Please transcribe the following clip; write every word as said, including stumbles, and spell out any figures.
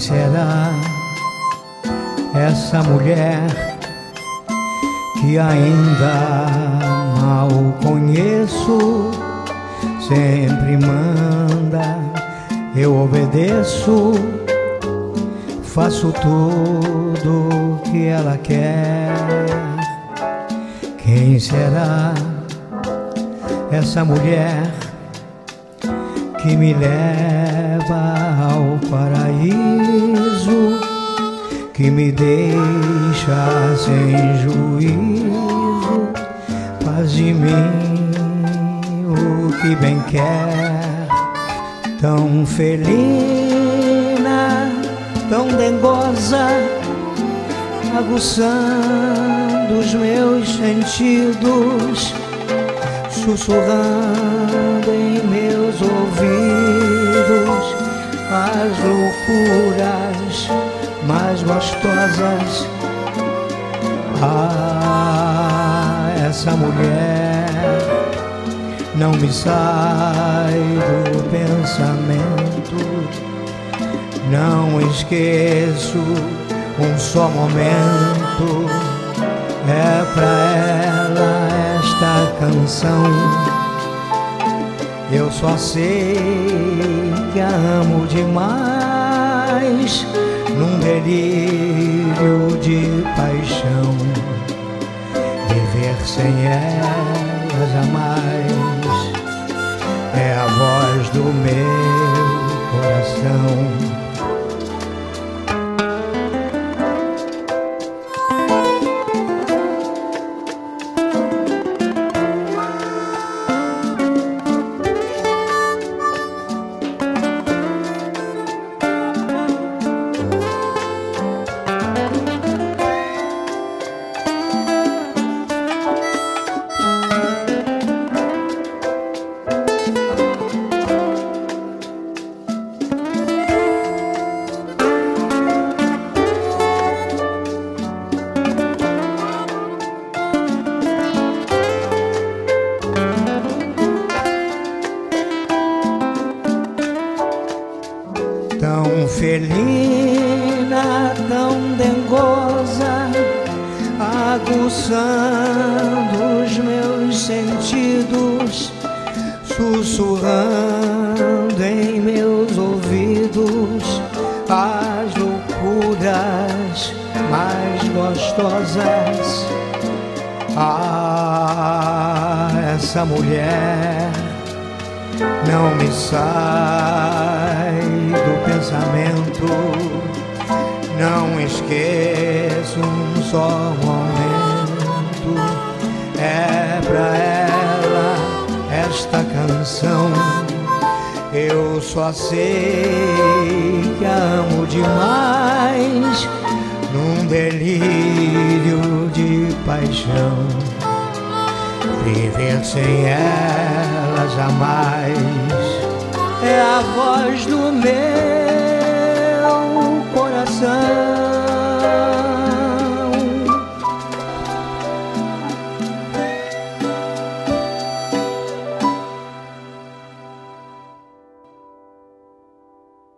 será essa mulher que ainda mal conheço? Sempre manda, eu obedeço, faço tudo que ela quer. Quem será essa mulher que me leva ao paraíso, que me deixa sem juízo, faz de mim o que bem quer? Tão felina, tão dengosa, aguçando os meus sentidos, sussurrando em meus ouvidos as loucuras mais gostosas. Ah, essa mulher não me sai do pensamento, não esqueço um só momento. É pra ela esta canção, eu só sei que a amo demais, num delírio de paixão. Viver sem ela jamais, é a voz do meu coração. Tão felina, tão dengosa, aguçando os meus sentidos, sussurrando em meus ouvidos as loucuras mais gostosas. Ah, essa mulher não me sai do pensamento, não esqueço um só momento. É pra ela esta canção, eu só sei que a amo demais, num delírio de paixão. Viver sem ela jamais, é a voz do meu coração.